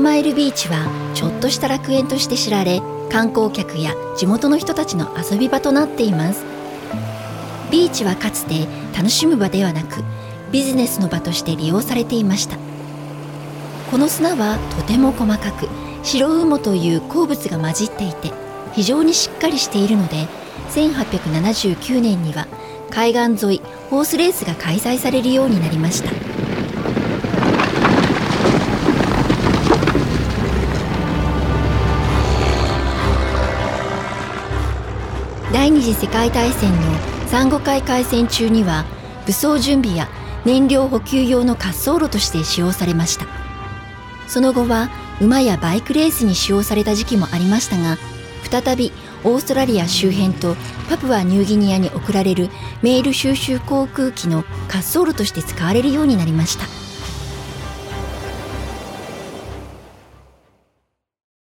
マイルビーチはちょっとした楽園として知られ、観光客や地元の人たちの遊び場となっています。ビーチはかつて楽しむ場ではなくビジネスの場として利用されていました。この砂はとても細かく、白雲母という鉱物が混じっていて非常にしっかりしているので、1879年には海岸沿いホースレースが開催されるようになりました。第二次世界大戦の珊瑚海海戦中には武装準備や燃料補給用の滑走路として使用されました。その後は馬やバイクレースに使用された時期もありましたが、再びオーストラリア周辺とパプアニューギニアに送られるメール収集航空機の滑走路として使われるようになりました。